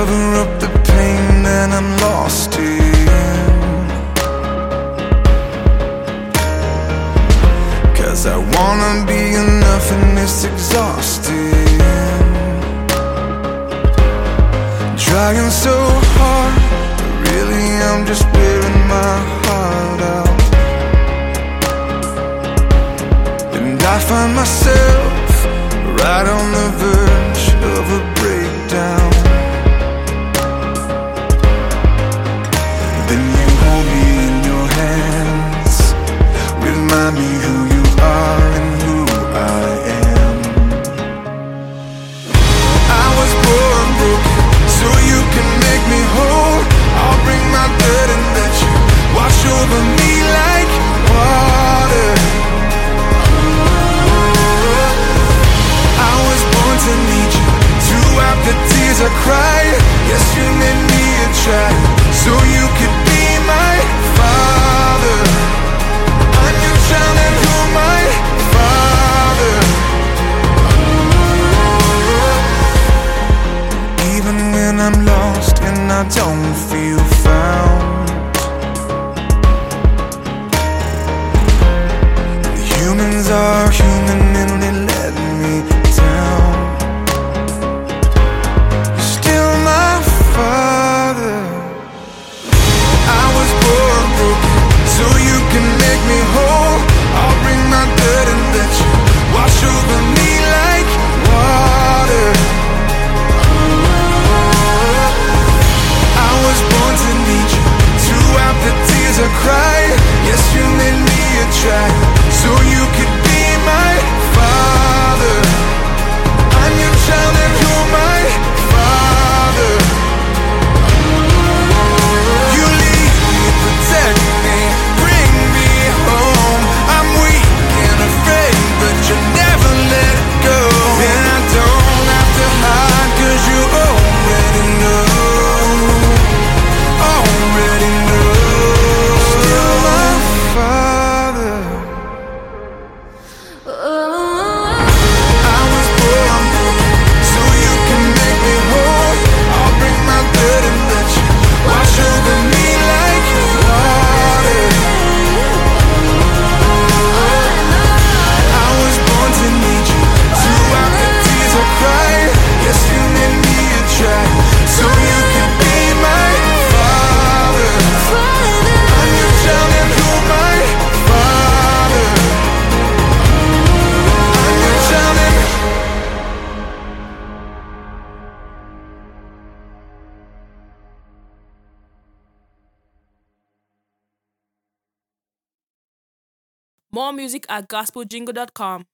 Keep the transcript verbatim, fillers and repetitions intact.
cover up the pain that I'm lost in, 'cause I wanna be enough and it's exhausting. Trying so hard, but really I'm just wearing my heart out. And I find myself right on the verge of a breakdown. Then you hold me in your hands, remind me who you are and who I am. I was born broken, so you can make me whole. I'll bring my burden, let you wash over me like water. I was born to need you, to wipe the tears I cry. Yes, you made me a child, so you could be my father. I'm your child and you're my father. Even when I'm lost and I don't feel found, the humans are human and they let me down. You're still my father. I was born broken, so you can make me whole. I'll bring my burden, let you wash over me like water. I was born to need you, to wipe the tears I cry. Yes, you made me a child, so you could be my father. I'm your child and you're my father. You lead me, protect me, bring me home. I'm weak and afraid, but you never let it go. And I don't have to hide, 'cause you already know. Already know. Still my father. I was born broken, so you can make me whole. I'll bring my burden, let you wash over me like water. I was born to need you, to wipe the tears I cry. Yes, you made me a child, so you can be my father. I'm your child and you're my father. I'm your child and More music at gospel jingle dot com.